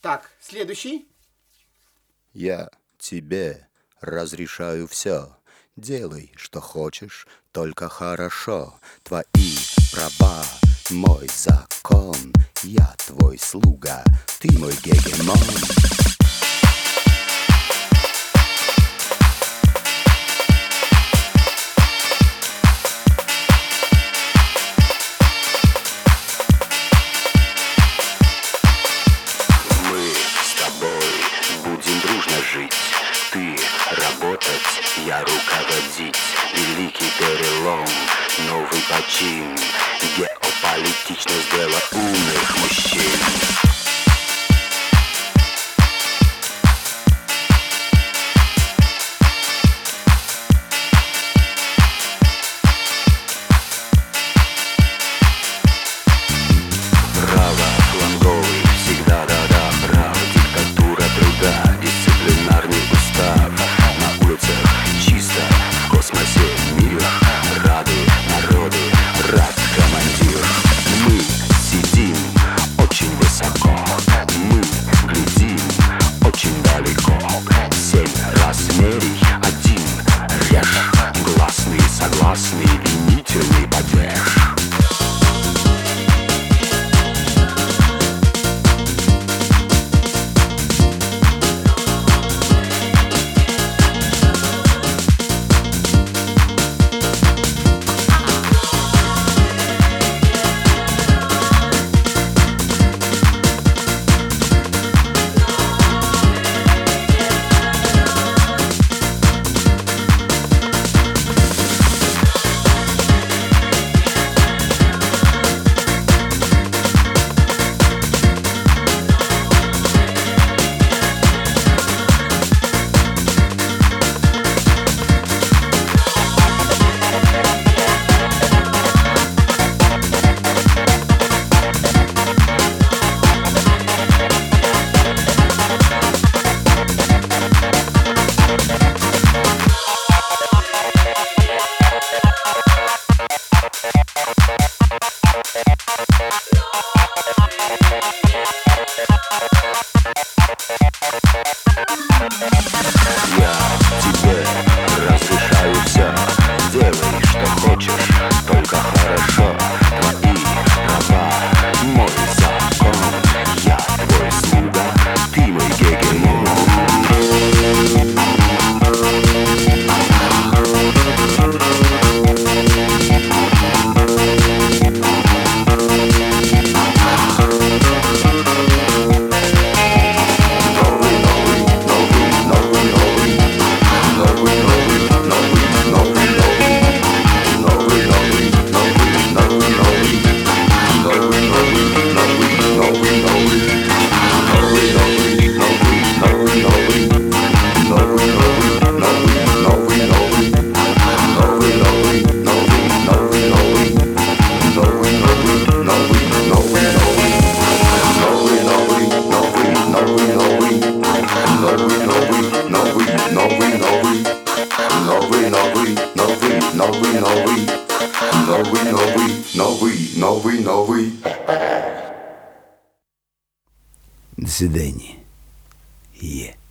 Так, следующий. Я тебе разрешаю все. Делай, что хочешь, только хорошо. Твои права, мой закон. Я твой слуга, ты мой гегемон. Будем дружно жить, ты работать, я руководить. Великий перелом, новый почин. Геополитичность дело умных мужчин. Право фланговый, всегда да-да, право. Диктатура труда, дисциплинарный устав. На улицах чисто, в космосе мир. Рады народы, рад командир. Мы сидим очень высоко, мы глядим очень далеко. 7 размерий, 1 режь. Гласный, согласный, винительный падеж. Я тебе разрешаю все. Делай, что хочешь, только хорошо. Твои права, мой закон. Я твой слуга, ты мой гегемон. Новый. До свидания.